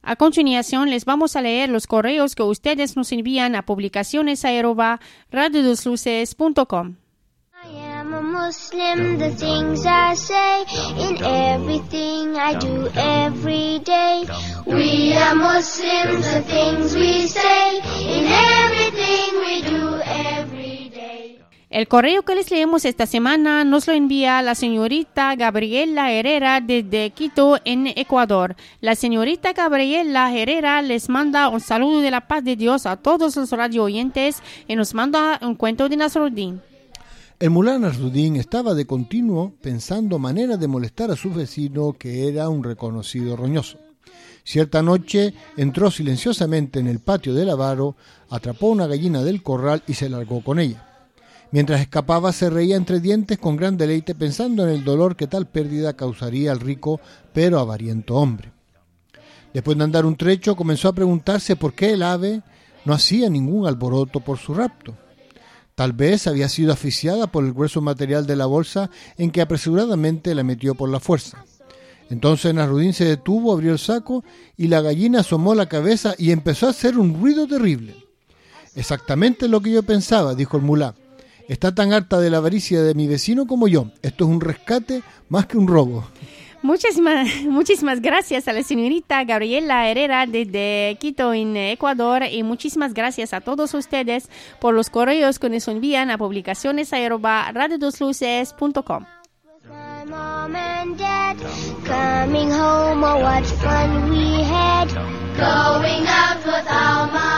A continuación, les vamos a leer los correos que ustedes nos envían a publicaciones@radiodosluces.com. I am a Muslim, the things I say, in everything I do every day. We are Muslims, the things we say, in everything we do every day. El correo que les leemos esta semana nos lo envía la señorita Gabriela Herrera desde Quito, en Ecuador. La señorita Gabriela Herrera les manda un saludo de la paz de Dios a todos los radio oyentes y nos manda un cuento de Nasruddin. El mulá Nasruddin estaba de continuo pensando manera de molestar a su vecino, que era un reconocido roñoso. Cierta noche entró silenciosamente en el patio del avaro, atrapó una gallina del corral y se largó con ella. Mientras escapaba se reía entre dientes con gran deleite, pensando en el dolor que tal pérdida causaría al rico pero avariento hombre. Después de andar un trecho comenzó a preguntarse por qué el ave no hacía ningún alboroto por su rapto. Tal vez había sido asfixiada por el grueso material de la bolsa en que apresuradamente la metió por la fuerza. Entonces Nasruddin se detuvo, abrió el saco y la gallina asomó la cabeza y empezó a hacer un ruido terrible. Exactamente lo que yo pensaba, dijo el mulá. Está tan harta de la avaricia de mi vecino como yo. Esto es un rescate más que un robo. Muchísimas gracias a la señorita Gabriela Herrera desde Quito, en Ecuador, y muchísimas gracias a todos ustedes por los correos que nos envían a publicaciones@radiodosluces.com. My mom and dad coming home, oh what fun we had, going out with all my